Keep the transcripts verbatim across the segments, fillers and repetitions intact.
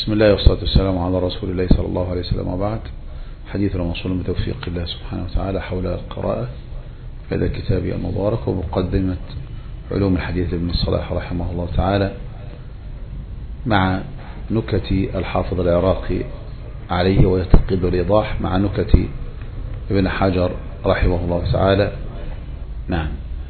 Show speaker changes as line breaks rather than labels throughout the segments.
بسم الله والصلاة والسلام على رسول الله صلى الله عليه وسلم، وبعد. حديثنا موصول بتوفيق الله سبحانه وتعالى حول القراءة في هذا الكتاب المبارك ومقدمة علوم الحديث ابن الصلاح رحمه الله تعالى، مع نكت الحافظ العراقي عليه ويتقد الإيضاح مع نكت ابن حجر رحمه الله تعالى. نعم.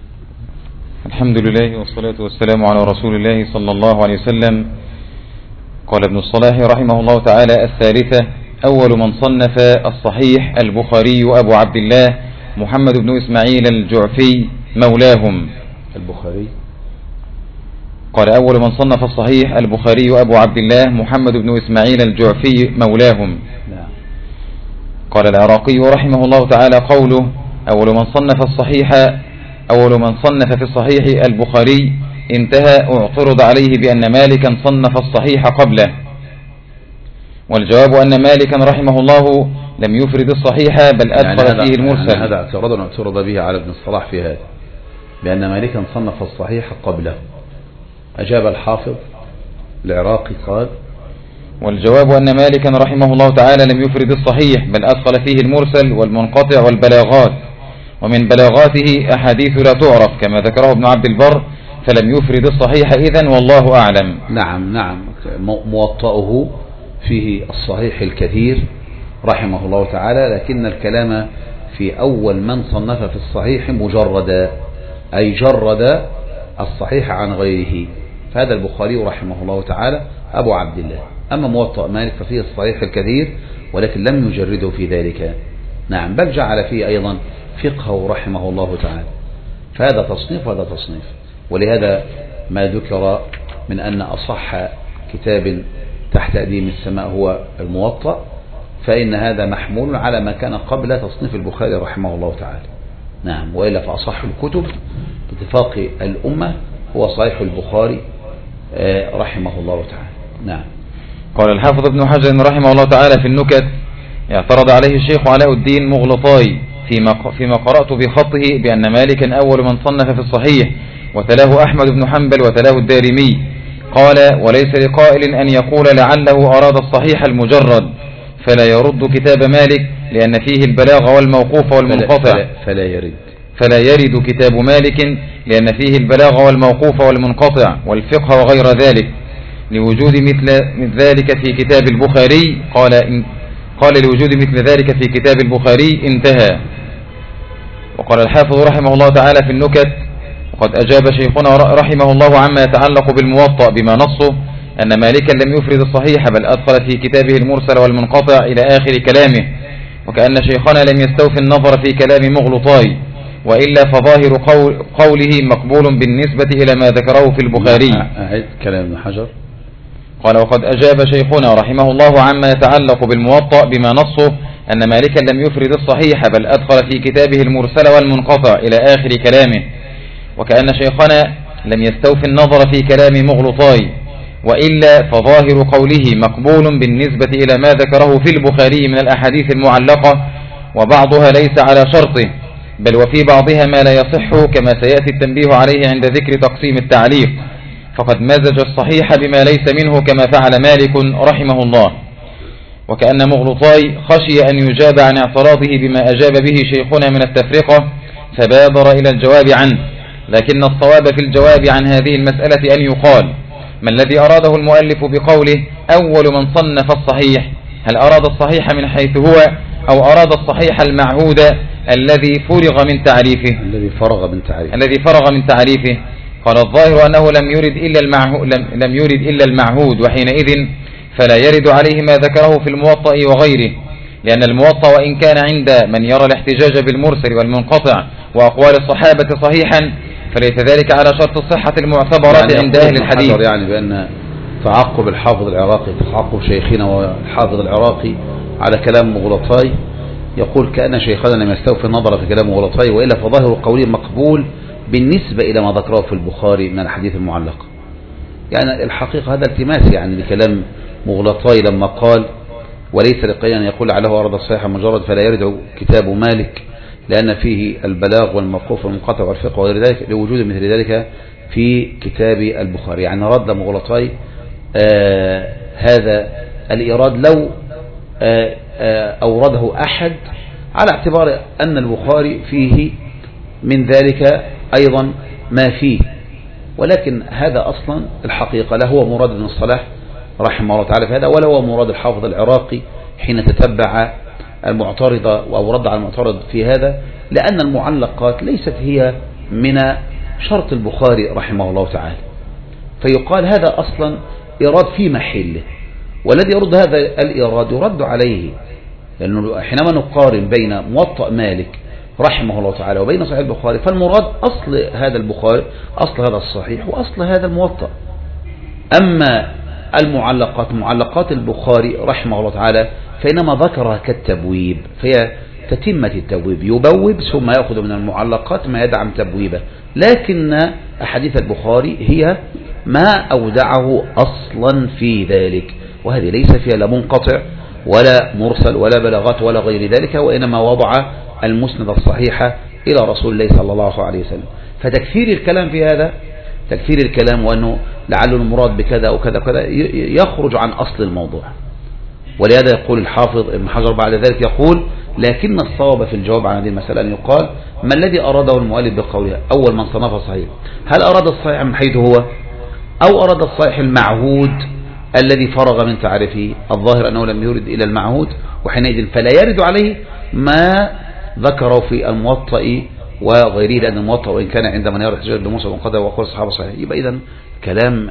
الحمد لله والصلاة والسلام على رسول الله صلى الله عليه وسلم. قال ابن الصلاح رحمه الله تعالى: الثالثة: أول من صنف الصحيح البخاري أبو عبد الله محمد بن إسماعيل الجعفي مولاهم.
البخاري
قال: أول من صنف الصحيح البخاري أبو عبد الله محمد بن إسماعيل الجعفي مولاهم.
نعم.
قال العراقي رحمه الله تعالى: قوله أول من صنف الصحيح أول من صنف في الصحيح البخاري انتهى، اعترض عليه بأن مالكا صنف الصحيح قبله، والجواب أن مالكا رحمه الله لم يفرد الصحيح بل أدخل يعني فيه المرسل.
يعني هذا اعتراض اعترض به على ابن الصلاح في هذا، بأن مالكا صنف الصحيح قبله. أجاب الحافظ العراقي قال:
والجواب أن مالكا رحمه الله تعالى لم يفرد الصحيح بل أدخل فيه المرسل والمنقطع والبلاغات، ومن بلاغاته أحاديث لا تعرف كما ذكره ابن عبد البر، فلم يفرد الصحيح إذن والله أعلم.
نعم نعم. موطئه فيه الصحيح الكثير رحمه الله تعالى، لكن الكلام في أول من صنف في الصحيح مجردا، أي جرد الصحيح عن غيره، فهذا البخاري رحمه الله تعالى أبو عبد الله. أما موطئ مالك ففيه الصحيح الكثير ولكن لم يجرده في ذلك. نعم، بل جعل فيه أيضا فقهه رحمه الله تعالى، فهذا تصنيف وهذا تصنيف. ولهذا ما ذكر من أن أصح كتاب تحت أديم السماء هو الموطأ، فإن هذا محمول على ما كان قبل تصنيف البخاري رحمه الله تعالى. نعم، وإلا فأصح الكتب باتفاق الأمة هو صحيح البخاري رحمه الله تعالى. نعم.
قال الحافظ ابن حجر رحمه الله تعالى في النكت: اعترض عليه الشيخ علاء الدين مغلطاي فيما, فيما قرأت بخطه بأن مالكا أول من صنف في الصحيح، وتلاه أحمد بن حنبل وتلاه الدارمي. قال: وليس لقائل أن يقول لعله أراد الصحيح المجرد، فلا يرد كتاب مالك لأن فيه البلاغ والموقوف والمنقطع.
فلا, فلا يرد
فلا يرد كتاب مالك لأن فيه البلاغ والموقوف والمنقطع والفقه وغير ذلك، لوجود مثل ذلك في كتاب البخاري. قال إن قال لوجود مثل ذلك في كتاب البخاري انتهى. وقال الحافظ رحمه الله تعالى في النكت: وقد أجاب شيخنا رحمه الله عما يتعلق بالموطأ بما نصه أن مالكا لم يفرد الصحيح بل أدخل في كتابه المرسل والمنقطع إلى آخر كلامه، وكأن شيخنا لم يستوفي النظر في كلام مغلطاي، وإلا فظاهر قول قوله مقبول بالنسبة إلى ما ذكره في البخاري.
أعد كلام ابن حجر.
قال: وقد أجاب شيخنا رحمه الله عما يتعلق بالموطأ بما نصه أن مالكا لم يفرد الصحيح بل أدخل في كتابه المرسل والمنقطع إلى آخر كلامه، وكأن شيخنا لم يستوفي النظر في كلام مغلطاي، وإلا فظاهر قوله مقبول بالنسبة إلى ما ذكره في البخاري من الأحاديث المعلقة، وبعضها ليس على شرطه بل وفي بعضها ما لا يصح كما سيأتي التنبيه عليه عند ذكر تقسيم التعليق، فقد مزج الصحيح بما ليس منه كما فعل مالك رحمه الله. وكأن مغلطاي خشي أن يجاب عن اعتراضه بما أجاب به شيخنا من التفرقة فبادر إلى الجواب عنه، لكن الصواب في الجواب عن هذه المسألة أن يقال: ما الذي أراده المؤلف بقوله أول من صنف الصحيح؟ هل أراد الصحيح من حيث هو أو أراد الصحيح المعهود الذي فرغ من تعريفه
الذي فرغ من تعريفه
الذي فرغ من تعريفه قال: الظاهر أنه لم يرد إلا المعهود لم, لم يرد إلا المعهود وحينئذ فلا يرد عليه ما ذكره في الموطأ وغيره، لأن الموطأ وإن كان عند من يرى الاحتجاج بالمرسل والمنقطع وأقوال الصحابة صحيحا فليس ذلك على شرط الصحة المعتبرات يعني عند أهل الحديث.
يعني بأن تعقب الحافظ العراقي تعقب شيخنا والحافظ العراقي على كلام مغلطاي، يقول كأن شيخنا لم يستوفي النظر في كلام مغلطاي، وإلا فظاهر قوله مقبول بالنسبة إلى ما ذكره في البخاري من الحديث المعلقة. يعني الحقيقة هذا التماس يعني لكلام مغلطاي لما قال: وليس لقائل أن يقول عليه أراد الصحيح مجرد فلا يرد كتاب مالك لأن فيه البلاغ والموقوف والمنقطع والفقه وغير ذلك، لوجود مثل ذلك في كتاب البخاري. يعني رد مغلطاي آه هذا الإيراد لو أورده أحد على اعتبار أن البخاري فيه من ذلك أيضا ما فيه، ولكن هذا أصلا الحقيقة لا هو مراد ابن الصلاح رحمه الله تعالى في هذا، ولا هو مراد الحافظ العراقي حين تتبع المعترضة أو رد على المعترض في هذا، لأن المعلقات ليست هي من شرط البخاري رحمه الله تعالى، فيقال هذا أصلا إيراد في محله، والذي يرد هذا الإيراد يرد عليه، لأنه حينما نقارن بين موطأ مالك رحمه الله تعالى وبين صحيح البخاري فالمراد أصل هذا البخاري، أصل هذا الصحيح وأصل هذا الموطأ. أما المعلقات معلقات البخاري رحمه الله تعالى فإنما ذكرها كالتبويب، فهي تتمة التبويب، يبوب ثم يأخذ من المعلقات ما يدعم تبويبه، لكن أحاديث البخاري هي ما أودعه أصلا في ذلك، وهذه ليس فيها لا منقطع ولا مرسل ولا بلاغات ولا غير ذلك، وإنما وضع المسند الصحيحة إلى رسول الله صلى الله عليه وسلم. فتكثير الكلام في هذا، تكثير الكلام وأنه لعل المراد بكذا وكذا وكذا يخرج عن أصل الموضوع. ولهذا يقول الحافظ ابن حجر بعد ذلك يقول: لكن الصواب في الجواب عن هذه المسألة أن يقال ما الذي أراده المؤلف بقولها أول من صنف صحيح؟ هل أراد الصحيح من حيث هو، أو أراد الصحيح المعهود الذي فرغ من تعريفه؟ الظاهر أنه لم يرد إلى المعهود، وحينئذ فلا يرد عليه ما ذكره في الموطأ وغيره، لأن الموطأ وإن كان عند من يرى احتجاج بموسى وقدر وقول الصحابة صحيح. يبقى إذن كلام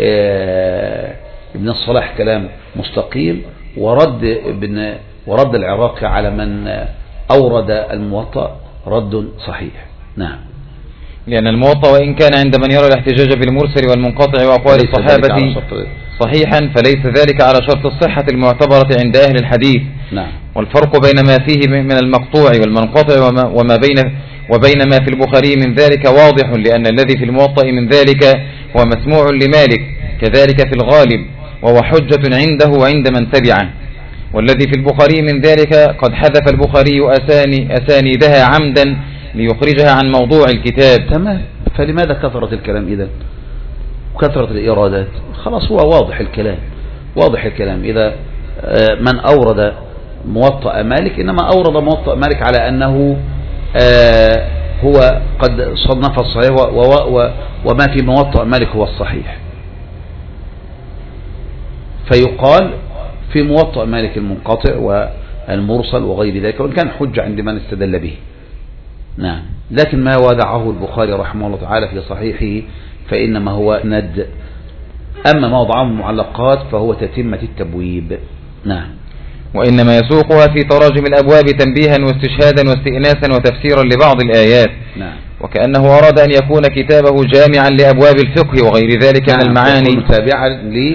ابن الصلاح كلام مستقيم، ورد ابن ورد العراقي على من أورد الموطأ رد صحيح. نعم،
لأن الموطأ وإن كان عند من يرى الاحتجاج بالمرسل والمنقطع وأقوال الصحابة صحيحا فليس ذلك على شرط الصحة المعتبرة عند أهل الحديث.
نعم.
والفرق بين ما فيه من المقطوع والمنقطع وما, وما بين وبين ما في البخاري من ذلك واضح، لأن الذي في الموطأ من ذلك هو مسموع لمالك كذلك في الغالب، وهو حجة عنده وعند من تبعه، والذي في البخاري من ذلك قد حذف البخاري أساني أسانيدها عمدا ليخرجها عن موضوع الكتاب.
تمام. فلماذا كثرت الكلام إذن وكثرت الإيرادات؟ خلاص هو واضح الكلام، واضح الكلام. إذا من أورد موطأ مالك إنما أورد موطأ مالك على أنه هو قد صنف الصحيح وما في موطأ مالك هو الصحيح، فيقال في موطأ مالك المنقطع والمرسل وغير ذلك، وإن كان حجة عند من استدل به. نعم. لكن ما وضعه البخاري رحمه الله تعالى في صحيحه فإنما هو ند، أما ما وضعه المعلقات فهو تتمة التبويب. نعم.
وإنما يسوقها في تراجم الأبواب تنبيها واستشهادا واستئناسا وتفسيرا لبعض الآيات.
نعم.
وكأنه أراد أن يكون كتابه جامعا لأبواب الفقه وغير ذلك من المعاني،
متابعا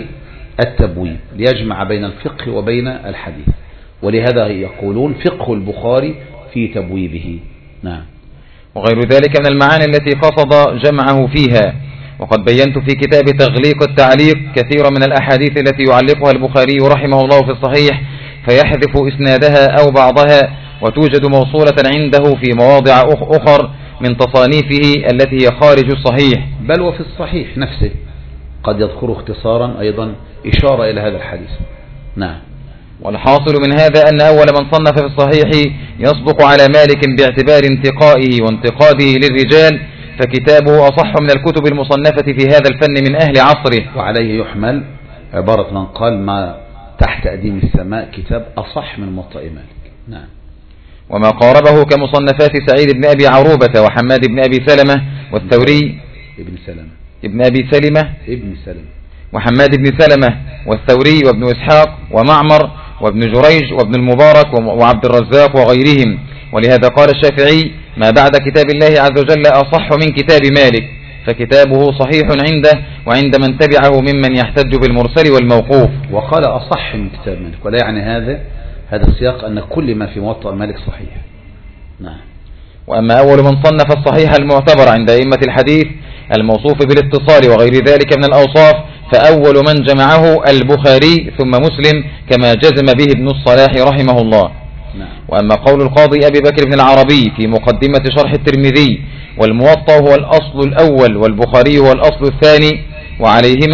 للتبويب ليجمع بين الفقه وبين الحديث، ولهذا يقولون فقه البخاري في تبويبه. نعم.
وغير ذلك من المعاني التي قصد جمعه فيها. وقد بينت في كتاب تغليق التعليق كثيرا من الأحاديث التي يعلقها البخاري رحمه الله في الصحيح فيحذف إسنادها أو بعضها، وتوجد موصولة عنده في مواضع أخر من تصانيفه التي هي خارج الصحيح،
بل وفي الصحيح نفسه قد يذكر اختصارا أيضا إشارة إلى هذا الحديث. نعم.
والحاصل من هذا أن أول من صنف في الصحيح يصدق على مالك باعتبار انتقائه وانتقاده للرجال، فكتابه أصح من الكتب المصنفة في هذا الفن من أهل عصره.
وعليه يحمل عبارة من قال ما تحت أديم السماء كتاب أصح من موطأ مالك. نعم.
وما قاربه كمصنفات سعيد بن أبي عروبة وحماد بن أبي سلمة والثوري
ابن سلمة
ابن أبي سلمة
ابن سلمة
وحماد بن سلمة والثوري وابن إسحاق ومعمر وابن جريج وابن المبارك وعبد الرزاق وغيرهم. ولهذا قال الشافعي ما بعد كتاب الله عز وجل أصح من كتاب مالك، فكتابه صحيح عنده وعند من تبعه ممن يحتج بالمرسل والموقوف.
وقال أصح من كتاب مالك، ولا يعني هذا هذا السياق أن كل ما في موطأ مالك صحيح. نعم.
وأما أول من صنف الصحيح المعتبر عند أئمة الحديث الموصوف بالاتصال وغير ذلك من الأوصاف فأول من جمعه البخاري ثم مسلم كما جزم به ابن الصلاح رحمه الله.
نعم.
وأما قول القاضي أبي بكر بن العربي في مقدمة شرح الترمذي والموطأ هو الأصل الأول والبخاري هو الأصل الثاني وعليهما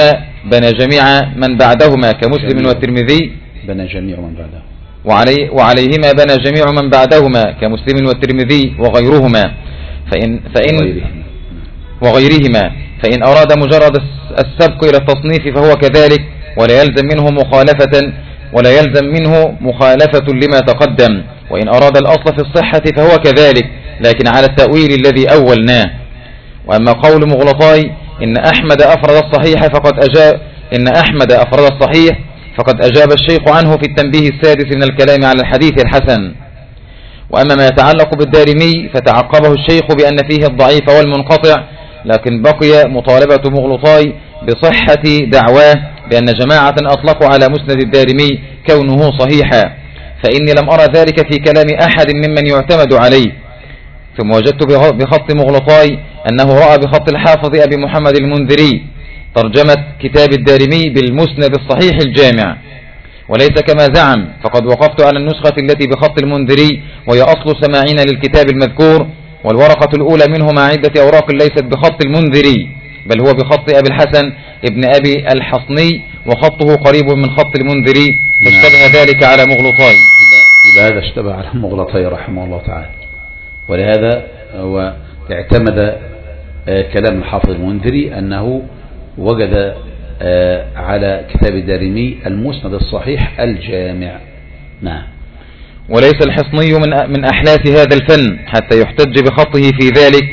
بنى جميع من بعدهما كمسلم جميع. والترمذي
بنى جميع من بعده
وعلي وعليهما بنى جميع من بعدهما كمسلم والترمذي وغيرهما فإن فإن
وغيرهما.
وغيرهما فإن أراد مجرد السبق إلى التصنيف فهو كذلك ولا يلزم منه مخالفة ولا يلزم منه مخالفة لما تقدم، وإن أراد الأصل في الصحة فهو كذلك لكن على التأويل الذي أولناه. وأما قول مغلطاي إن أحمد أفرد الصحيح فقد أجاب إن أحمد أفرد الصحيح فقد أجاب الشيخ عنه في التنبيه السادس من الكلام على الحديث الحسن. وأما ما يتعلق بالدارمي فتعقبه الشيخ بأن فيه الضعيف والمنقطع، لكن بقي مطالبة مغلطاي بصحة دعواه بأن جماعة أطلقوا على مسند الدارمي كونه صحيحا، فإني لم أرى ذلك في كلام أحد ممن يعتمد عليه. ثم وجدت بخط مغلطاي أنه رأى بخط الحافظ أبي محمد المنذري ترجمة كتاب الدارمي بالمسند الصحيح الجامع، وليس كما زعم، فقد وقفت على النسخة التي بخط المنذري وهي أصل سماعنا للكتاب المذكور، والورقة الأولى منه مع عدة أوراق ليست بخط المنذري بل هو بخط أبي الحسن ابن أبي الحصني وخطه قريب من خط المنذري، فاشتبه ذلك على مغلطاي.
هذا اشتبه على مغلطاي رحمه الله تعالى، ولهذا هو اعتمد كلام الحافظ المنذري أنه وجد على كتاب الدارمي المسند الصحيح الجامع. نعم.
وليس الحصني من من أحلاس هذا الفن حتى يحتج بخطه في ذلك.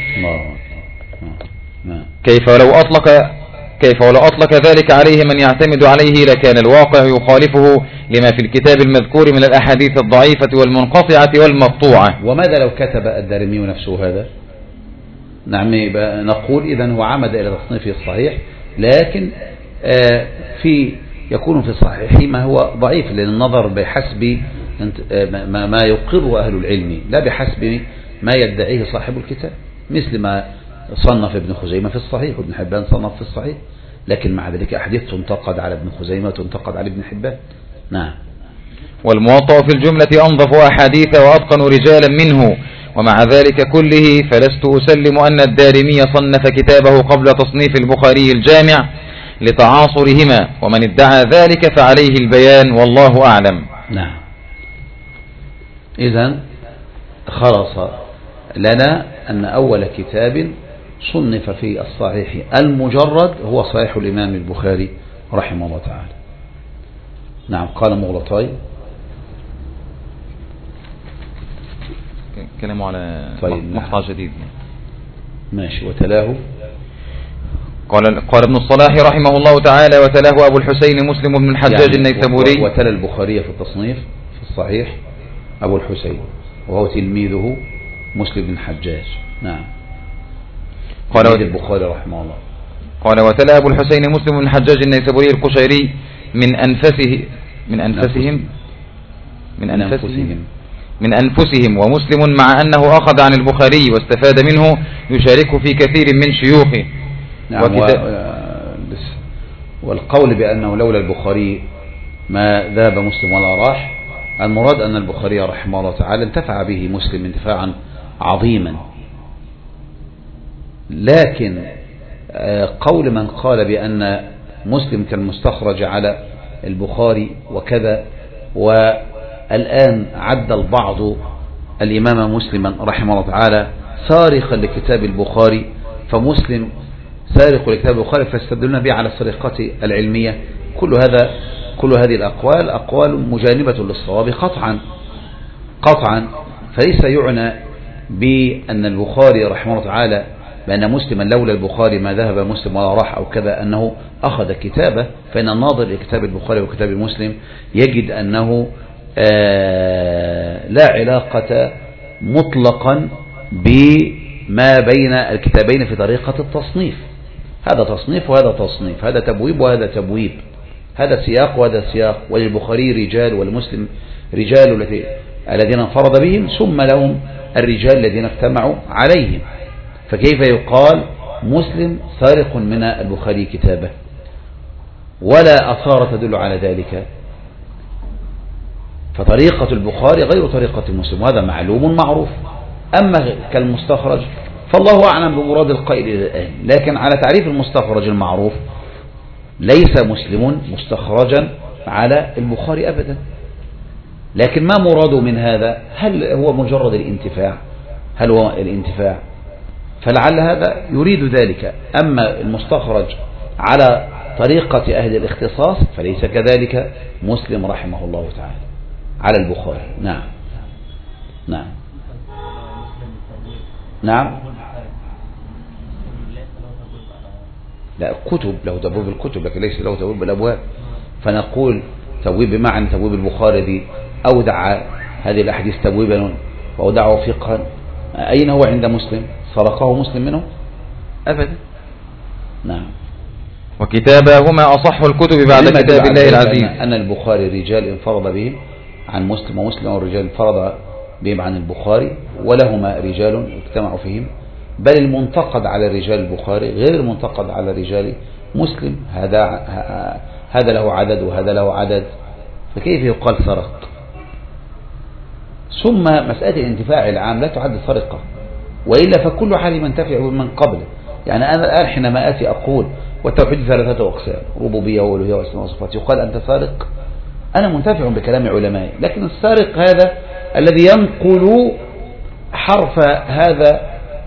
نعم.
كيف ولو أطلق كيف ولو أطلق ذلك عليه من يعتمد عليه لكان الواقع يخالفه لما في الكتاب المذكور من الأحاديث الضعيفة والمنقطعة والمقطوعة.
وماذا لو كتب الدارمي نفسه هذا؟ نعم، نقول إذن هو عمد إلى تصنيفه الصحيح، لكن في يكون في الصحيح ما هو ضعيف، لأن النظر بحسب ما يقر أهل العلم لا بحسب ما يدعيه صاحب الكتاب، مثل ما صنف ابن خزيمة في الصحيح وابن حبان صنف في الصحيح، لكن مع ذلك أحاديث تنتقد على ابن خزيمة وتنتقد على ابن حبان. نعم.
والموطأ في الجملة أنظف أحاديث وأتقن رجالا منه، ومع ذلك كله فلست أسلم أن الدارمي صنف كتابه قبل تصنيف البخاري الجامع لتعاصرهما، ومن ادعى ذلك فعليه البيان والله أعلم.
نعم. إذن خلص لنا أن أول كتاب صنف في الصحيح المجرد هو صحيح الإمام البخاري رحمه الله تعالى. نعم. قال مغلطاي
كلامه على
طيب
مقطع جديد.
ماشي. وتلاه
قال قال ابن الصلاح رحمه الله تعالى وتلاه أبو الحسين مسلم بن الحجاج يعني النيسابوري.
وتلا البخاري في التصنيف في الصحيح أبو الحسين وهو تلميذه مسلم بن الحجاج. نعم. قال البخاري رحمه الله.
قال وتلا أبو الحسين مسلم بن الحجاج النيسابوري القشيري من أنفسه من أنفسهم من أنفسهم من أنفسهم ومسلم مع أنه أخذ عن البخاري واستفاد منه يشاركه في كثير من شيوخه.
نعم. والقول بأنه لولا البخاري ما ذاب مسلم ولا راح، المراد أن البخاري رحمه الله تعالى انتفع به مسلم انتفاعا عظيما، لكن قول من قال بأن مسلم كان مستخرج على البخاري وكذا، والآن عد البعض الإمام مسلما رحمه الله تعالى سارقا لكتاب البخاري، فمسلم سارق لكتاب البخاري فاستدلنا به على السرقات العلمية. كل هذا كل هذه الأقوال أقوال مجانبة للصواب قطعا قطعا، فليس يعنى بأن البخاري رحمه الله تعالى بأن مسلما لولا البخاري ما ذهب مسلم ولا راح أو كذا أنه أخذ كتابه، فإن الناظر لكتاب البخاري وكتاب مسلم يجد أنه لا علاقة مطلقا بما بين الكتابين في طريقة التصنيف. هذا تصنيف وهذا تصنيف، هذا تبويب وهذا تبويب، هذا سياق وهذا سياق، وللبخاري رجال والمسلم رجال الذين انفرد بهم ثم لهم الرجال الذين اجتمعوا عليهم، فكيف يقال مسلم سارق من البخاري كتابه ولا أثار تدل على ذلك؟ فطريقة البخاري غير طريقة المسلم، وهذا معلوم معروف. أما كالمستخرج فالله أعلم بمراد القائل إلى الآن، لكن على تعريف المستخرج المعروف ليس مسلم مستخرجا على البخاري أبدا، لكن ما مراده من هذا؟ هل هو مجرد الانتفاع؟ هل هو الانتفاع؟ فلعل هذا يريد ذلك. أما المستخرج على طريقة أهل الاختصاص فليس كذلك مسلم رحمه الله تعالى على البخاري. نعم نعم نعم. لا، كتب له تبويب الكتب لكن ليس له تبويب الأبواب. فنقول تبويب بمعنى تبويب البخاري دي أودع هذه الأحاديث تبويبا وأودعه فقها. أين هو عند مسلم؟ سرقه مسلم منه؟ أبدا. نعم.
وكتابهما أصح الكتب بعد كتاب الله العزيز.
أن البخاري رجال انفرد بهم عن مسلم، ومسلم والرجال انفرد بهم عن البخاري، ولهما رجال اجتمعوا فيهم. بل المنتقد على رجال البخاري غير المنتقد على رجال مسلم، هذا هذا له عدد وهذا له عدد، فكيف يقال سرق؟ ثم مسألة الانتفاع العام لا تعد سرقة، وإلا فكل حال منتفع من قبله. يعني أنا الآن حينما آتي أقول والتوحيد ثلاثة أقسام، ربوبية وألوهية وأسماء وصفات، يقال أنت سارق، أنا منتفع بكلام علمائي. لكن السارق هذا الذي ينقل حرف هذا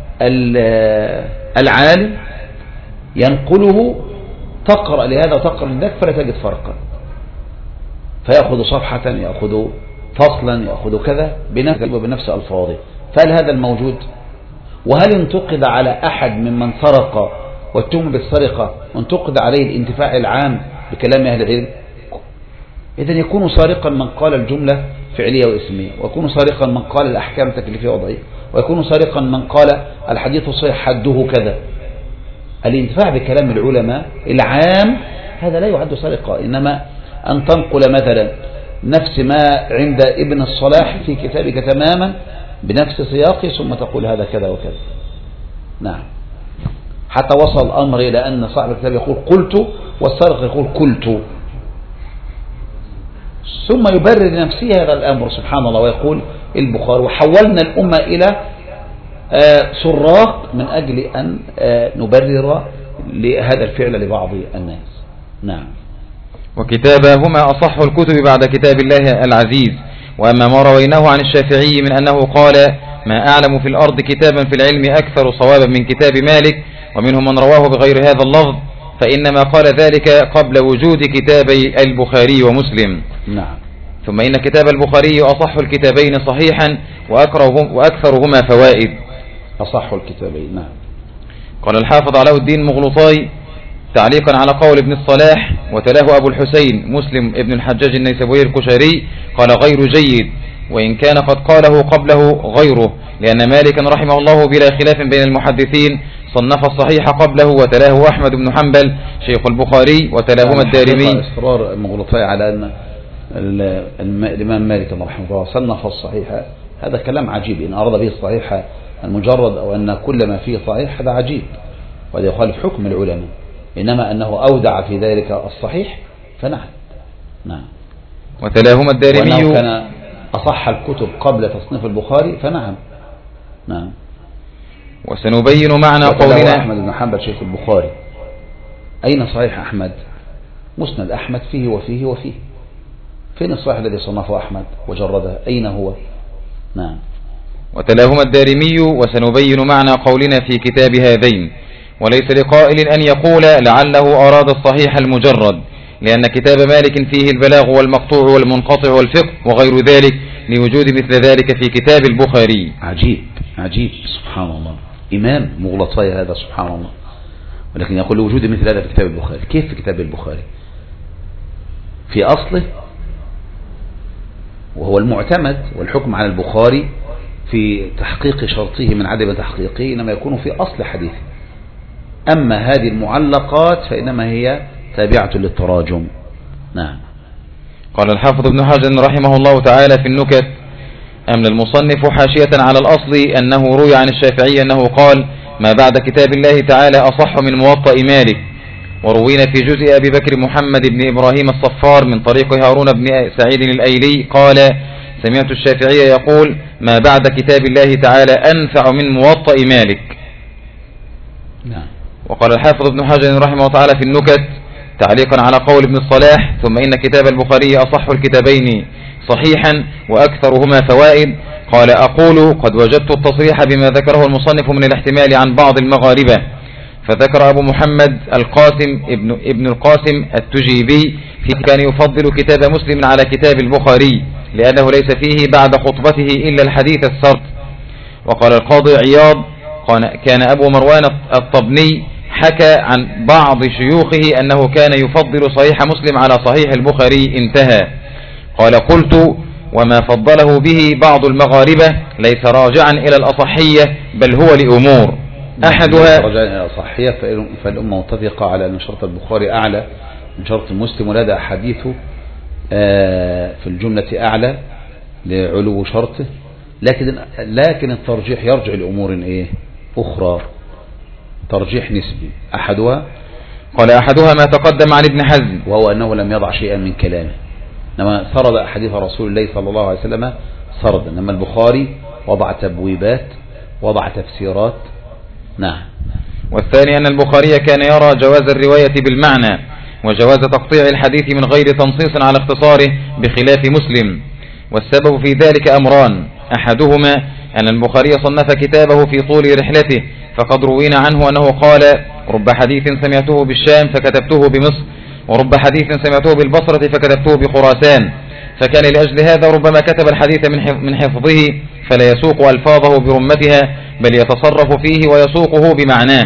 العالم، ينقله تقرأ لهذا وتقرأ لذاك فلا تجد فرقا، فيأخذ صفحة، يأخذ فصلا، يأخذ كذا بنفس بنفس ألفاظه. فهل هذا الموجود؟ وهل انتقد على أحد ممن سرق واتهم بالسرقة انتقد عليه الانتفاع العام بكلام أهل العلم؟ إذن يكون سارقا من قال الجملة فعلية واسمية، ويكون سارقا من قال الأحكام تكليفية وضعية، ويكون سارقا من قال الحديث صحيح حده كذا. الانتفاع بكلام العلماء العام هذا لا يعد سرقة، إنما أن تنقل مثلا نفس ما عند ابن الصلاح في كتابك تماما بنفس سياقه ثم تقول هذا كذا وكذا. نعم. حتى وصل الأمر إلى أن صاحب الكتاب يقول قلت والسارق يقول قلت، ثم يبرر لنفسه هذا الأمر سبحان الله ويقول البخاري. وحولنا الأمة إلى سراق من أجل أن نبرر لهذا الفعل لبعض الناس. نعم.
وكتابهما أصح الكتب بعد كتاب الله العزيز. وأما ما رويناه عن الشافعي من أنه قال ما أعلم في الأرض كتابا في العلم أكثر صوابا من كتاب مالك، ومنهم من رواه بغير هذا اللفظ، فإنما قال ذلك قبل وجود كتابي البخاري ومسلم.
نعم.
ثم إن كتاب البخاري أصح الكتابين صحيحا وأكثرهما فوائد.
أصح الكتابين. نعم.
قال الحافظ علاء الدين مغلطاي تعليقا على قول ابن الصلاح وتلاه أبو الحسين مسلم ابن الحجاج النيسابوري الكشري قال غير جيد، وإن كان قد قاله قبله غيره، لأن مالكا رحمه الله بلا خلاف بين المحدثين صنف الصحيح قبله وتلاه أحمد بن حنبل شيخ البخاري وتلاهما الدارمي.
إصرار مغلطاي على أن الإمام مالك رحمه الله صنف الصحيح، هذا كلام عجيب. إن أراد به الصحيح المجرد أو أن كل ما فيه صحيح هذا عجيب، وهذا يخالف حكم العلماء. إنما أنه أودع في ذلك الصحيح فنعم. نعم.
وتلاهما الدارمي
وأنه كان أصح الكتب قبل تصنيف البخاري فنعم. نعم.
وسنبين معنى قولنا
أحمد بن حنبل شيخ البخاري. أين صحيح أحمد؟ مسند أحمد فيه وفيه وفيه. فين الصحيح الذي صنفه أحمد وجرده؟ أين هو؟ نعم.
وتلاهما الدارمي. وسنبين معنى قولنا في كتاب هذين، وليس لقائل أن يقول لعله أراد الصحيح المجرد، لأن كتاب مالك فيه البلاغ والمقطوع والمنقطع والفقه وغير ذلك، لوجود مثل ذلك في كتاب البخاري.
عجيب عجيب سبحان الله. إمام مغلطاي هذا سبحان الله، ولكن يقول لوجود مثل هذا في كتاب البخاري. كيف في كتاب البخاري؟ في أصله وهو المعتمد، والحكم على البخاري في تحقيق شرطه من عدم تحقيقه إنما يكون في أصل حديثه. أما هذه المعلقات فإنما هي تابعة للتراجم. نعم.
قال الحافظ ابن حجر رحمه الله تعالى في النكت: أمن المصنف حاشية على الأصل أنه روي عن الشافعي أنه قال ما بعد كتاب الله تعالى أصح من موطأ مالك. وروينا في جزء أبي بكر محمد بن إبراهيم الصفار من طريق هارون بن سعيد الأيلي قال سمعت الشافعي يقول ما بعد كتاب الله تعالى أنفع من موطأ مالك.
نعم.
وقال الحافظ ابن حجر رحمه الله تعالى في النكت: تعليقا على قول ابن الصلاح: ثم إن كتاب البخاري أصح الكتابين صحيحا وأكثرهما فوائد. قال: أقول قد وجدت التصريح بما ذكره المصنف من الاحتمال عن بعض المغاربة. فذكر أبو محمد القاسم ابن, ابن القاسم التجيبي في كان يفضل كتاب مسلم على كتاب البخاري لأنه ليس فيه بعد خطبته إلا الحديث السرد. وقال القاضي عياض: كان أبو مروان الطبني حكى عن بعض شيوخه أنه كان يفضل صحيح مسلم على صحيح البخاري، انتهى. قال: قلت: وما فضله به بعض المغاربة ليس راجعا إلى الأصحية بل هو لأمور أحدها
راجعا إلى الأصحية، فالأمة متفقة على أن شرط البخاري أعلى من شرط مسلم، ولدى حديثه في الجملة أعلى لعلو شرطه، لكن لكن الترجيح يرجع لأمور إيه أخرى، ترجيح نسبي. أحدها
قال: أحدها ما تقدم عن ابن حزم،
وهو أنه لم يضع شيئا من كلامه، إنما سرد أحاديث رسول الله صلى الله عليه وسلم سردا، إنما البخاري وضع تبويبات، وضع تفسيرات. نعم.
والثاني أن البخاري كان يرى جواز الرواية بالمعنى وجواز تقطيع الحديث من غير تنصيص على اختصاره بخلاف مسلم. والسبب في ذلك أمران: أحدهما أن البخاري صنف كتابه في طول رحلته، فقد روينا عنه أنه قال: رب حديث سمعته بالشام فكتبته بمصر، ورب حديث سمعته بالبصرة فكتبته بخراسان، فكان لأجل هذا ربما كتب الحديث من حفظه فلا يسوق ألفاظه برمتها بل يتصرف فيه ويسوقه بمعناه.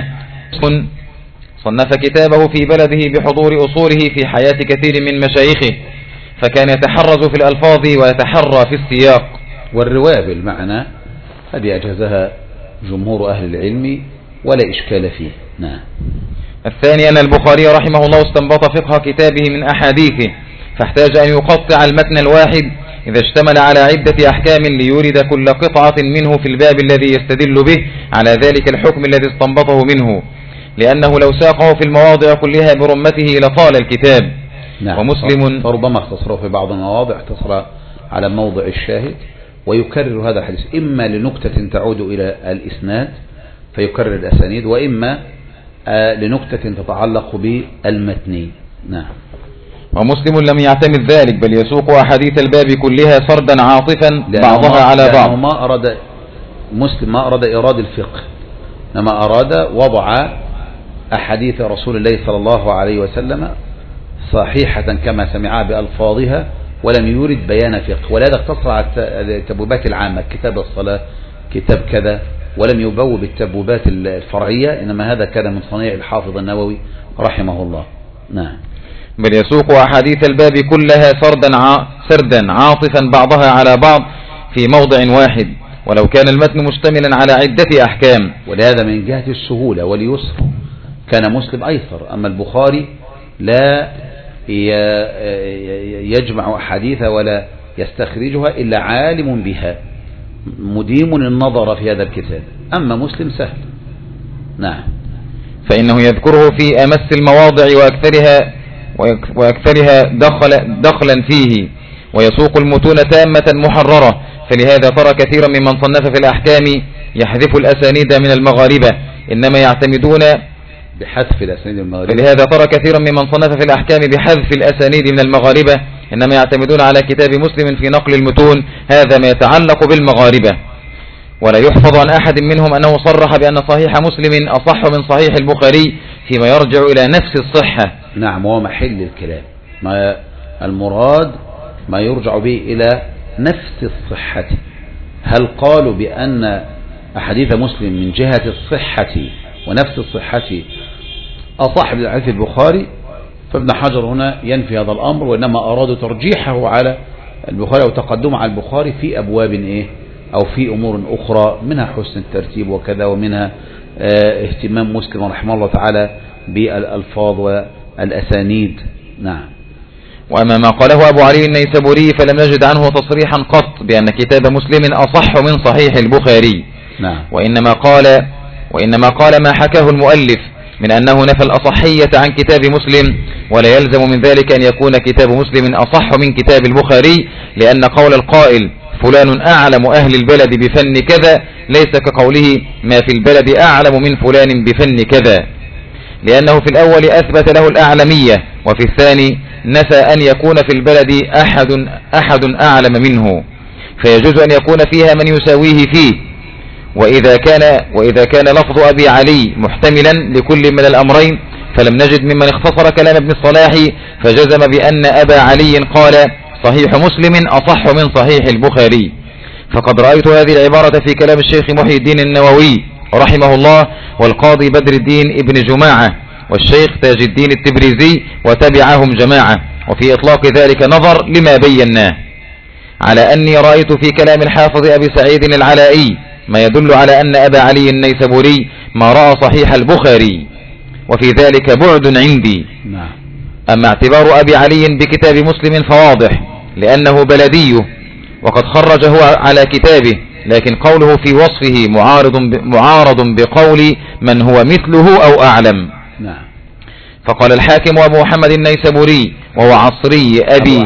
صنف كتابه في بلده بحضور أصوله في حياة كثير من مشايخه، فكان يتحرز في الألفاظ ويتحرى في السياق.
والرواية بالمعنى هذه أجازها جمهور أهل العلم ولا إشكال فيه. نعم.
الثاني أن البخاري رحمه الله استنبط فقه كتابه من أحاديثه، فاحتاج أن يقطع المتن الواحد إذا اشتمل على عدة أحكام ليورد كل قطعة منه في الباب الذي يستدل به على ذلك الحكم الذي استنبطه منه، لأنه لو ساقه في المواضع كلها برمته لطال الكتاب.
نعم. ومسلم فربما اختصره في بعض المواضع، اختصر على موضع الشاهد ويكرر هذا الحديث إما لنكتة تعود إلى الإسناد فيكرر الأسانيد، وإما لنكتة تتعلق بالمتن. نعم.
ومسلم لم يعتمد ذلك بل يسوق أحاديث الباب كلها سردا عاطفا بعضها على بعض.
ما أراد مسلم ما أراد إرادة الفقه، إنما أراد وضع أحاديث رسول الله صلى الله عليه وسلم صحيحة كما سمعها بألفاظها، ولم يورد بيان فقه، ولهذا اقتصر على التبويبات العامة، كتاب الصلاة، كتاب كذا، ولم يبوب التبويبات الفرعية، إنما هذا كان من صنيع الحافظ النووي رحمه الله. نعم.
بل يسوق أحاديث الباب كلها سردا سردا عاطفا بعضها على بعض في موضع واحد، ولو كان المتن مشتملا على عدة أحكام.
ولهذا من جهة السهولة واليسر كان مسلم أيسر، أما البخاري لا يجمع أحاديث ولا يستخرجها إلا عالم بها مديم النظر في هذا الكتاب، أما مسلم سهل. نعم.
فإنه يذكره في أمس المواضع وأكثرها وأكثرها دخل دخلا فيه، ويسوق المتون تامة محررة، فلهذا ترى كثيرا ممن صنف في الأحكام يحذف الأسانيد من المغاربة، إنما يعتمدون
بحذف الأسانيد المغاربة.
فلهذا ترى كثيرا ممن صنف في الأحكام بحذف الأسانيد من المغاربة، إنما يعتمدون على كتاب مسلم في نقل المتون، هذا ما يتعلق بالمغاربة. ولا يحفظ عن أحد منهم أنه صرح بأن صحيح مسلم أصح من صحيح البخاري فيما يرجع إلى نفس الصحة.
نعم، وهو محل الكلام، ما المراد ما يرجع به إلى نفس الصحة. هل قالوا بأن أحاديث مسلم من جهة الصحة ونفس الصحة أصح من حديث البخاري؟ فابن حجر هنا ينفي هذا الأمر، وإنما أرادوا ترجيحه على البخاري وتقدمه على البخاري في أبواب إيه أو في أمور أخرى، منها حسن الترتيب وكذا، ومنها اهتمام مسلم رحمه الله تعالى بالألفاظ والأسانيد. نعم.
وأما ما قاله أبو علي النيسابوري فلم نجد عنه تصريحا قط بأن كتاب مسلم أصح من صحيح البخاري.
نعم.
وإنما قال وإنما قال ما حكاه المؤلف من أنه نفى الأصحية عن كتاب مسلم، ولا يلزم من ذلك أن يكون كتاب مسلم أصح من كتاب البخاري، لأن قول القائل فلان أعلم أهل البلد بفن كذا ليس كقوله ما في البلد أعلم من فلان بفن كذا. لأنه في الأول أثبت له الأعلمية، وفي الثاني نفى أن يكون في البلد أحد, أحد أعلم منه، فيجوز أن يكون فيها من يساويه فيه. وإذا كان, وإذا كان لفظ أبي علي محتملا لكل من الأمرين، فلم نجد ممن اختصر كلام ابن الصلاح فجزم بأن أبا علي قال صحيح مسلم أصح من صحيح البخاري. فقد رأيت هذه العبارة في كلام الشيخ محي الدين النووي رحمه الله، والقاضي بدر الدين ابن جماعة، والشيخ تاج الدين التبريزي، وتبعهم جماعة، وفي إطلاق ذلك نظر لما بيناه، على أني رأيت في كلام الحافظ أبي سعيد العلائي ما يدل على أن أبا علي النيسابوري ما رأى صحيح البخاري، وفي ذلك بعد عندي. أما اعتبار أبي علي بكتاب مسلم فواضح، لأنه بلدي وقد خرجه على كتابه، لكن قوله في وصفه معارض معارض بقول من هو مثله أو أعلم.
نعم.
فقال الحاكم أبو محمد النيسابوري وهو عصري أبي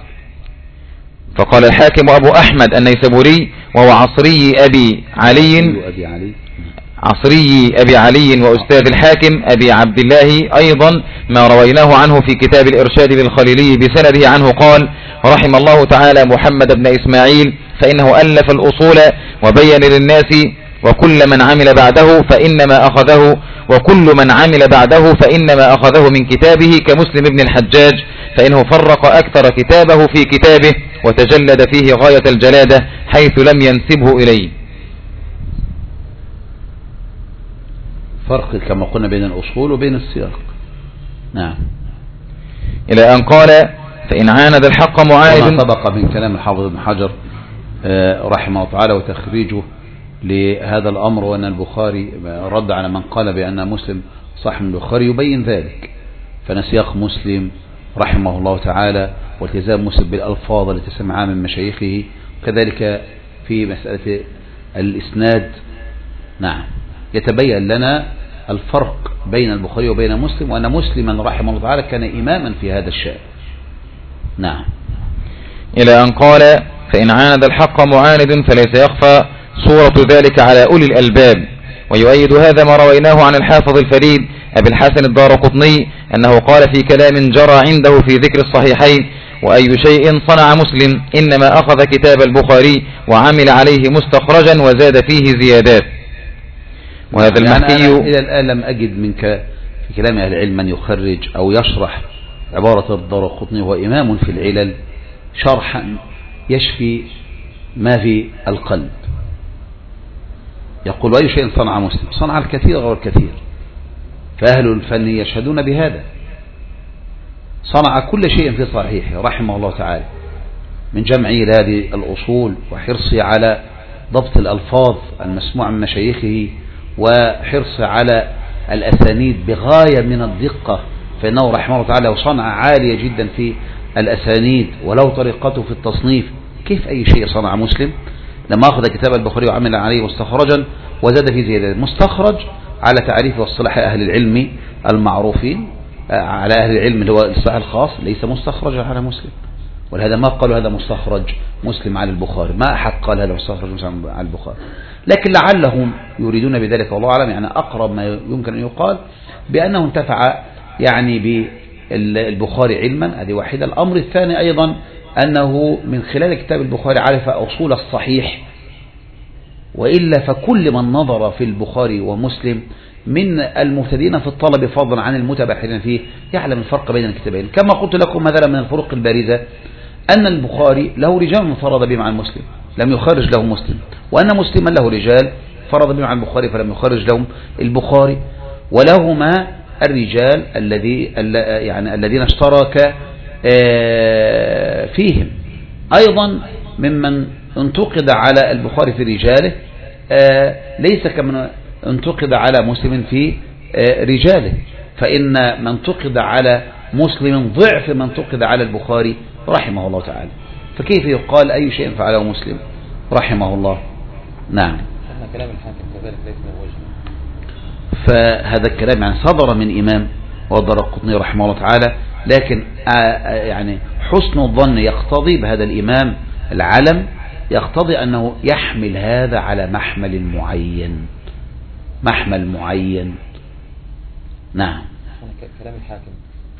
فقال الحاكم أبو أحمد النيسابوري وهو عصري أبي علي عصري أبي علي وأستاذ الحاكم أبي عبد الله أيضا ما رويناه عنه في كتاب الإرشاد للخليلي بسنده عنه قال رحم الله تعالى محمد بن إسماعيل فإنه ألف الأصول وبين للناس وكل من عمل بعده فإنما أخذه وكل من عمل بعده فإنما أخذه من كتابه كمسلم بن الحجاج، فإنه فرق أكثر كتابه في كتابه وتجلد فيه غاية الجلادة حيث لم ينسبه إليه.
فرق كما قلنا بين الأصول وبين السياق. نعم.
إلى أن قال فإن عاند الحق معاند.
وما سبق من كلام الحافظ ابن حجر رحمه الله تعالى وتخريجه لهذا الأمر، وأن البخاري رد على من قال بأن مسلم صح من البخاري يبين ذلك، فنسياق مسلم رحمه الله تعالى والتزام مسلم بالألفاظ التي سمعها من مشايخه، وكذلك في مسألة الإسناد. نعم. يتبين لنا الفرق بين البخاري وبين مسلم، وأن مسلما رحمه الله تعالى كان إماما في هذا الشأن. نعم.
إلى أن قال فإن عاند الحق معاند فليس يخفى صورة ذلك على أولي الألباب. ويؤيد هذا ما رويناه عن الحافظ الفريد أبي الحسن الدارقطني أنه قال في كلام جرى عنده في ذكر الصحيحين وأي شيء صنع مسلم إنما أخذ كتاب البخاري وعمل عليه مستخرجا وزاد فيه زيادات. وهذا المحكي
يعني إلى الآن لم أجد منك في كلام أهل العلم من يخرج أو يشرح عبارة الدارقطني وهو إمام في العلل شرحا يشفي ما في القلب. يقول أي شيء صنع مسلم، صنع الكثير غير الكثير، فأهل الفن يشهدون بهذا. صنع كل شيء في صحيحه رحمه الله تعالى، من جمع هذه الأصول وحرصه على ضبط الألفاظ المسموع من مشايخه، وحرصه على الأسانيد بغاية من الدقة، فإنه رحمه الله تعالى وصنع عالية جدا في الأسانيد، ولو طريقته في التصنيف. كيف أي شيء صنع مسلم لما أخذ كتاب البخاري وعمل عليه مستخرجا وزاد فيه زيادات؟ مستخرج على تعريف واصطلاح أهل العلم المعروفين، على أهل العلم اللي هو الاصطلاح الخاص، ليس مستخرجا على مسلم. ولهذا ما قالوا هذا مستخرج مسلم على البخاري، ما أحد قال هذا مستخرج مسلم على البخاري، لكن لعلهم يريدون بذلك والله أعلم، يعني أقرب ما يمكن أن يقال بأنه انتفع يعني بالبخاري علما. هذه واحدة. الأمر الثاني أيضا أنه من خلال كتاب البخاري عرف أصول الصحيح، وإلا فكل من نظر في البخاري ومسلم من المبتدئين في الطلب فضلا عن المتبحرين فيه يعلم الفرق بين الكتابين. كما قلت لكم مثلا من الفروق البارزة أن البخاري له رجال انفرد بهم عن مسلم لم يخرج له مسلم، وأن مسلما له رجال فرد بهم عن البخاري فلم يخرج لهم البخاري، ولهما الرجال الذي يعني الذين اشترك فيهم. أيضا ممن انتقد على البخاري في رجاله ليس كمن انتقد على مسلم في رجاله، فإن من انتقد على مسلم ضعف من انتقد على البخاري رحمه الله تعالى، فكيف يقال أي شيء فعله مسلم رحمه الله؟ نعم.
كلام الحاكم كذلك ليس له وجه.
فهذا الكلام يعني صدر من إمام والدارقطني رحمه الله تعالى، لكن يعني حسن الظن يقتضي بهذا الإمام العلم، يقتضي أنه يحمل هذا على محمل معين، محمل معين نعم.
كلام الحاكم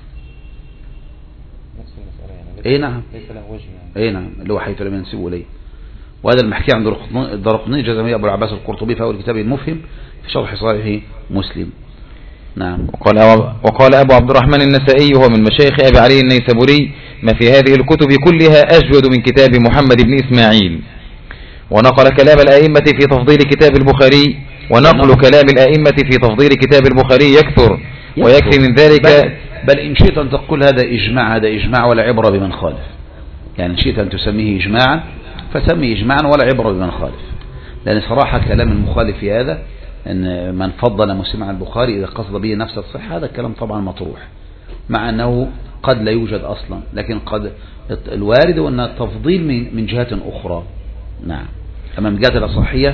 نفس المسألة يعني.
اي نعم.
ليس له وجه يعني.
اي نعم، اللي هو حيث لم ينسبه اليه. وهذا المحكي عند الدرقطني جزم ابو العباس القرطبي في اول كتابه المفهم في شرح صحيح مسلم. نعم.
وقال وقال ابو عبد الرحمن النسائي هو من مشايخ ابي علي النيسابوري: ما في هذه الكتب كلها اجود من كتاب محمد بن اسماعيل. ونقل كلام الائمه في تفضيل كتاب البخاري، ونقل كلام الائمه في تفضيل كتاب البخاري يكثر، ويكفي من ذلك.
بل, بل ان شئت ان تقول هذا اجماع، هذا اجماع ولا عبره بمن خالف. يعني ان شئت ان تسميه اجماعا فسمي اجماعا ولا عبره بمن خالف، لان صراحه كلام المخالف في هذا ان من فضل مسلم عن البخاري اذا قصد به نفس الصحه، هذا الكلام طبعا مطروح، مع انه قد لا يوجد اصلا، لكن قد الوارد ان التفضيل من من جهات اخرى. نعم. اما من جهه الاصحيه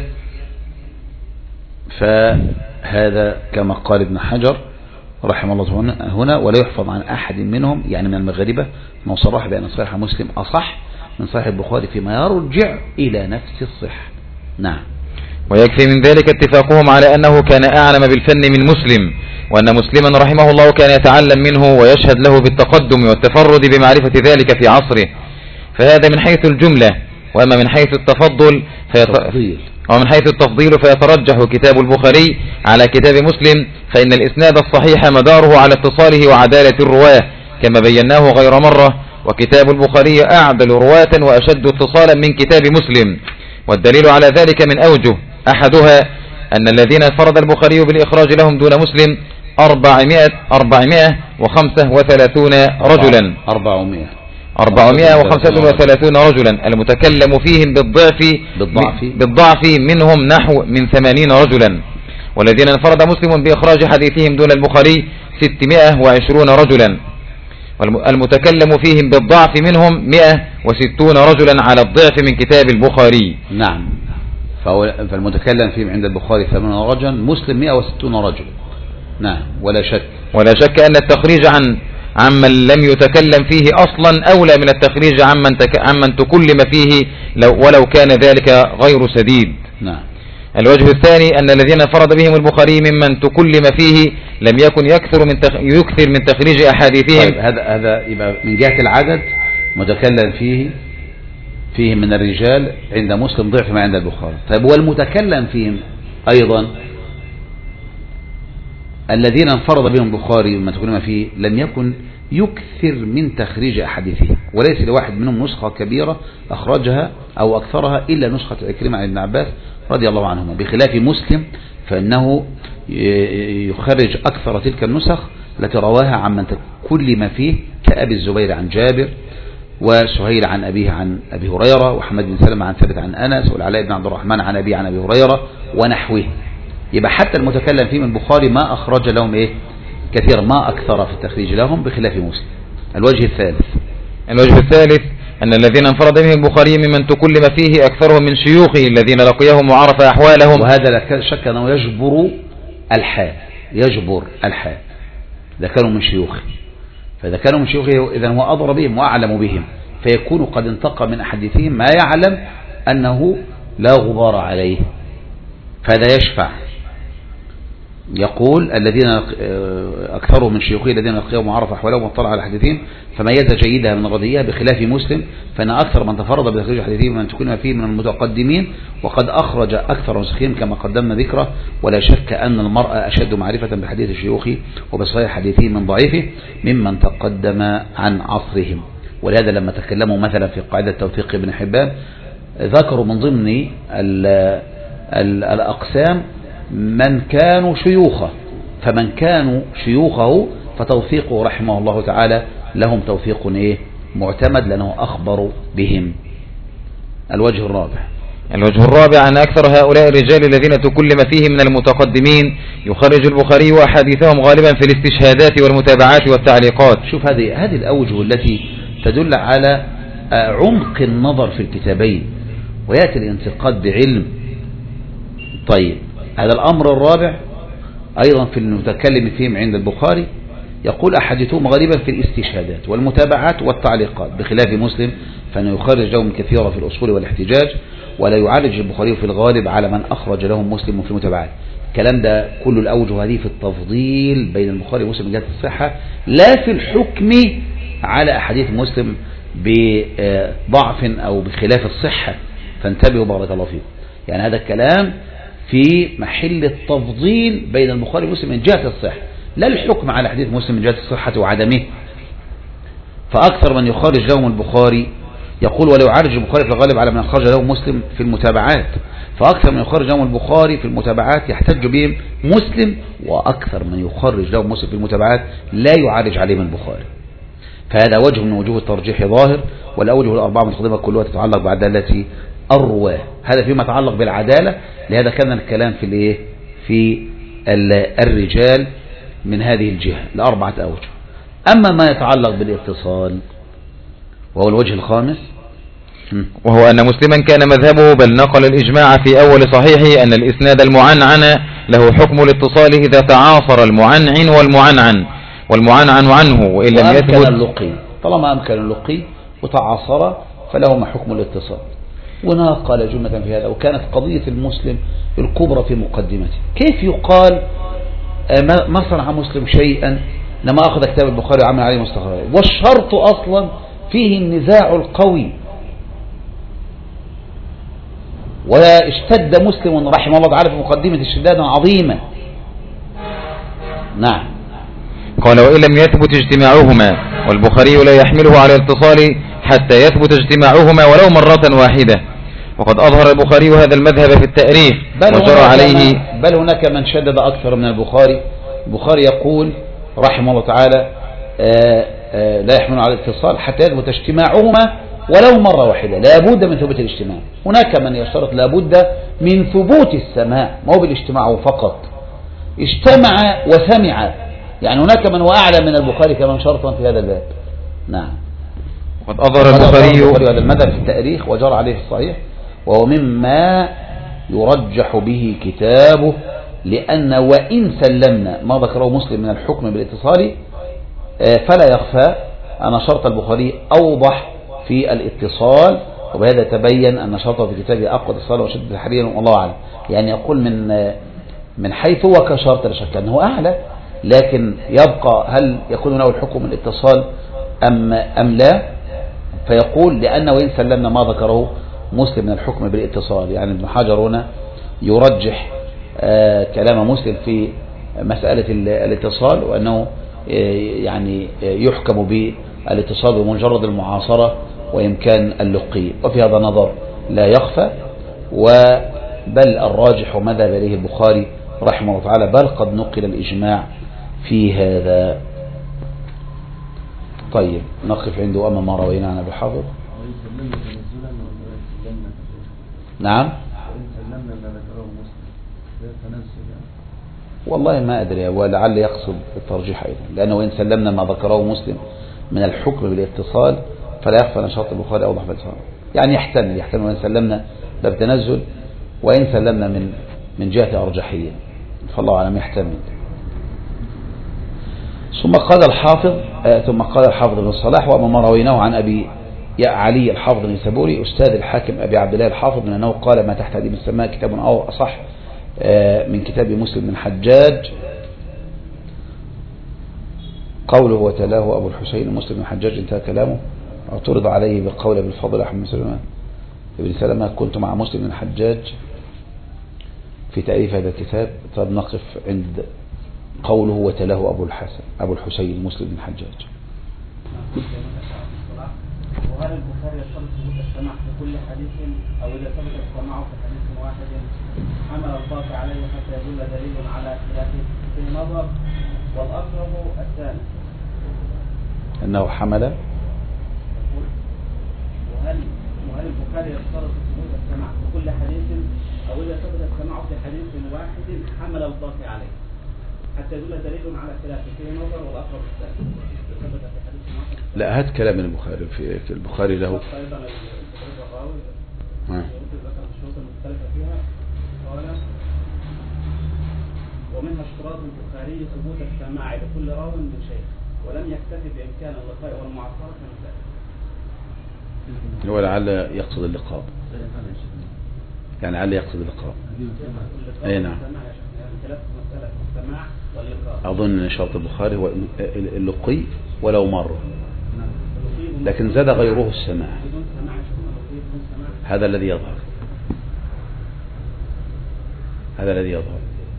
فهذا كما قال ابن حجر رحمه الله هنا: ولا يحفظ عن احد منهم يعني من المغاربه انه صرح بان صحيح مسلم اصح من صحيح البخاري فيما يرجع الى نفس الصحه. نعم.
ويكفي من ذلك اتفاقهم على أنه كان أعلم بالفن من مسلم، وأن مسلما رحمه الله كان يتعلم منه ويشهد له بالتقدم والتفرد بمعرفة ذلك في عصره. فهذا من حيث الجملة. وأما من حيث التفضل فيت... ومن حيث التفضيل فيترجح كتاب البخاري على كتاب مسلم، فإن الإسناد الصحيح مداره على اتصاله وعدالة الرواه كما بيناه غير مرة، وكتاب البخاري أعدل رواة وأشد اتصالا من كتاب مسلم. والدليل على ذلك من أوجه: أحدها أن الذين انفرد البخاري بالإخراج لهم دون مسلم أربعمائة أربعمائة وخمسة وثلاثون رجلا
أربعمائة
أربعمائة وخمسة وثلاثون رجلا المتكلم فيهم بالضعف
بالضعف
بالضعف منهم نحو من ثمانين رجلا. والذين انفرد مسلم بإخراج حديثهم دون البخاري ستمائة وعشرون رجلا، والمتكلم فيهم بالضعف منهم مائة وستون رجلا على الضعف من كتاب البخاري.
نعم. فالمتكلم فيهم عند البخاري ثمانين رجلا، مسلم مائة وستون رجلا. نعم. ولا شك
ولا شك أن التخريج عن عمن لم يتكلم فيه أصلا أولى من التخريج عمن تك... عمن تكلم فيه لو ولو كان ذلك غير سديد.
نعم.
الوجه الثاني أن الذين فرد بهم البخاري ممن تكلم فيه لم يكن يكثر من تخ... يكثر من تخريج أحاديثهم.
طيب هذا هذا يبقى من جهة العدد متكلم فيه فيهم من الرجال عند مسلم ضعف ما عند البخاري. طيب والمتكلم فيهم أيضا الذين انفرد بهم البخاري مما تكلم فيه لم يكن يكثر من تخريج أحاديثهم، وليس لواحد منهم نسخة كبيرة أخرجها أو أكثرها إلا نسخة عكرمة عن ابن عباس رضي الله عنهما، بخلاف مسلم فإنه يخرج أكثر تلك النسخ التي رواها عمن تكلم فيه كأبي الزبير عن جابر، وسهيل عن أبيه عن أبي هريرة، وحمد بن سلمة عن ثابت عن أنس، والعلاء بن عبد الرحمن عن أبي عن أبي هريرة ونحوه. يبقى حتى المتكلم فيه من البخاري ما أخرج لهم إيه كثير، ما أكثر في التخريج لهم بخلاف مسلم. الوجه الثالث
الوجه الثالث أن الذين انفرد بهم البخاري ممن تكلم فيه أكثرهم من شيوخه الذين لقيهم وعرف أحوالهم.
وهذا لا شك أنه يجبر الحال، يجبر الحال إذا كانوا من شيوخه، فإذا كانوا من شيوخه إذن هو أضر بهم وأعلم بهم، فيكون قد انتقى من أحاديثهم ما يعلم أنه لا غبار عليه، فهذا يشفع. يقول الذين أكثروا من شيوخه الذين لقيهم وعرف أحوالهم واطلع على حديثهم فميز جيدها من غديها، بخلاف مسلم فإن أكثر من تفرد بتخريج حديثهم من تكون فيه من المتقدمين، وقد أخرج أكثر نسخهم كما قدمنا ذكره. ولا شك أن المرأة أشد معرفة بحديث الشيوخ وبصحيح حديثهم من ضعيفه ممن تقدم عن عصرهم. ولهذا لما تكلموا مثلا في قاعدة توثيق ابن حبان ذكروا من ضمن الأقسام من كانوا شيوخه، فمن كانوا شيوخه فتوثيقه رحمه الله تعالى لهم توثيق إيه معتمد لأنه أخبر بهم. الوجه الرابع
الوجه الرابع أن أكثر هؤلاء الرجال الذين تكلم فيه من المتقدمين يخرج البخاري وأحاديثهم غالبا في الاستشهادات والمتابعات والتعليقات.
شوف هذه هذه الأوجه التي تدل على عمق النظر في الكتابين ويأتي الانتقاد بعلم. طيب هذا الأمر الرابع أيضا في المتكلم فيهم عند البخاري يقول أحاديثهم غالبا في الاستشهادات والمتابعات والتعليقات، بخلاف مسلم فإنه يخرج لهم كثيرا في الأصول والاحتجاج، ولا يعالج البخاري في الغالب على من أخرج لهم مسلم في المتابعات. الكلام ده كل الأوجه هذه في التفضيل بين البخاري ومسلم من جهة الصحة، لا في الحكم على أحاديث مسلم بضعف أو بخلاف الصحة. فانتبهوا بارك الله فيكم. يعني هذا الكلام في محل التفضيل بين البخاري ومسلم من جهة الصحة، لا الحكم على حديث مسلم من جهة الصحة وعدمه. فأكثر من يخرج لهم البخاري يقول ولا يعالج البخاري في الغالب على من خرج لهم مسلم في المتابعات، فأكثر من يخرج لهم البخاري في المتابعات يحتج بهم مسلم، وأكثر من يخرج لهم مسلم في المتابعات لا يعالج عليهم البخاري. فهذا وجه من وجوه الترجيح ظاهر، والأوجه الأربعة المتقدمة كلها تتعلق بعدالة الرواه. هذا فيما يتعلق بالعدالة. لهذا كان الكلام في الايه في الرجال من هذه الجهة لأربعة أوجه. أما ما يتعلق بالاتصال وهو الوجه الخامس،
وهو أن مسلما كان مذهبه بل نقل الإجماع في أول صحيحه أن الإسناد المعنعن له حكم الاتصال إذا تعاصر المعنعن والمعنعن والمعنعن عنه، وإن لم يثبت
اللقي. طالما أمكن اللقي وتعاصر فلهما حكم الاتصال. وناقل جملة في هذا، وكانت قضية المسلم الكبرى في مقدمته. كيف يقال ما صنع مسلم شيئا لما أخذ كتاب البخاري وعمل عليه مستخرج، والشرط أصلا فيه النزاع القوي. واشتد مسلم رحمه الله تعالى في مقدمة اشتدادا عظيما. نعم.
قال وإن لم يثبت اجتماعهما، والبخاري لا يحمله على الاتصال حتى يثبت اجتماعهما ولو مرة واحدة. وقد أظهر البخاري هذا المذهب في التأريخ وجرى عليه.
بل هناك من شدد أكثر من البخاري. البخاري يقول رحمه الله تعالى آآ آآ لا يحمل على الاتصال حتى يثبت اجتماعهما ولو مرة واحدة. لا بد من ثبوت الاجتماع. هناك من يشترط لا بد من ثبوت السماع، ما هو بالاجتماع فقط. اجتمع وسمع، يعني هناك من هو أعلى من البخاري كمان شرطا في هذا الباب. نعم.
وقد أظهر البخاري
هذا المذهب في التاريخ وجرى عليه الصحيح، وهو مما يرجح به كتابه، لأن وإن سلمنا ما ذكره مسلم من الحكم بالاتصال فلا يخفى أن شرط البخاري أوضح في الاتصال، وبهذا تبين أن شرطه في كتابه أقوى اتصال وشد تحريرا والله أعلم. يعني يقول من من حيث هو كشرط لا شك أنه أعلى، لكن يبقى هل يكون له الحكم الاتصال أم أم لا؟ فيقول لأنه وإن سلمنا ما ذكره مسلم من الحكم بالاتصال. يعني ابن حجر هنا يرجح آه كلام مسلم في مسألة الاتصال، وأنه آه يعني آه يحكم بالاتصال بمجرد المعاصرة وإمكان اللقي. وفي هذا نظر لا يخفى، وبل الراجح مذهب إليه البخاري رحمه الله تعالى، بل قد نقل الإجماع في هذا. طيب نقف عنده. أما ما روينا عن أبي حافظ. نعم. والله ما أدري، ولعل يقصد الترجيح أيضا، لأنه وإن سلمنا ما ذكره مسلم من الحكم بالاتصال فلا يخفى أن شرط البخاري أوضح بالاتصال. يعني يحتمل يحتمل وإن سلمنا بالتنزل، وإن سلمنا من من جهة أرجحية، فالله أعلم يحتمل. ثم قال الحافظ آه ثم قال الحافظ بن الصلاح وأما ما رويناه عن أبي علي الحافظ النيسابوري أستاذ الحاكم أبي عبد الله الحافظ، من أنه قال ما تحت هذه السماء كتاب أو أصح آه من كتاب مسلم بن حجاج. قوله وتلاه أبو الحسين مسلم بن حجاج انتهى كلامه. اعترض عليه بالقول بالفضل أحمد بن سلمان ابن سلمة كنت مع مسلم بن حجاج في تأليف هذا الكتاب. طب نقف عند قوله وتلاه أبو الحسن أبو الحسين مسلم بن حجاج.
وهل البخاري يشترط ثبوت السماع في كل حديث، أو إذا ثبت السماع في حديث واحد حمل الباقي عليه حتى يدل دليل على خلافه في نظر، والأقرب الثاني
أنه حمل.
وهل وهل البخاري يشترط ثبوت السماع في كل حديث، أو إذا ثبت السماع في حديث واحد حمل الباقي عليه حتى يدل دليل على خلافه في نظر، والأقرب الثاني.
لا هات كلام من البخاري في, في البخاري له
ومنها اشتراط البخاري ثبوت السماع لكل راو من شيخ، ولم يكتفي بإمكان اللقاء والمعاصرة كمثال.
هو لعل يقصد اللقاء، يعني لعل يقصد اللقاء. اي نعم. اظن ان شرط البخاري هو اللقي ولو مرة، لكن زاد غيره السماع، هذا الذي يظهر، هذا الذي يظهر.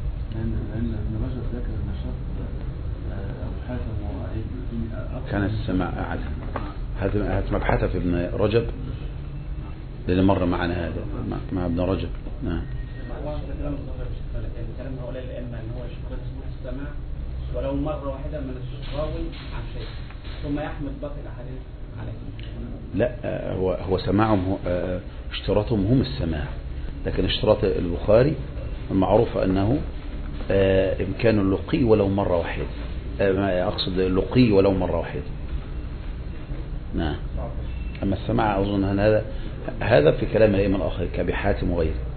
كان السماع أعلى، هذا مبحثه في ابن رجب، لأن مر معنا هذا مع ابن رجب. نعم.
كلام هؤلاء الأئمة أن هو يشترط السماع ولو مرة واحدة من الراوي عن شيء ثم يحمل باقي الأحاديث عليه.
لا، هو هو سماعهم، اشتراطهم هم السماع، لكن اشتراط البخاري المعروف أنه إمكان اللقي ولو مرة واحدة، أقصد اللقي ولو مرة واحدة. نعم. أما السماع أظن أن هذا هذا في كلام الأئمة الآخر كأبي حاتم وغيره.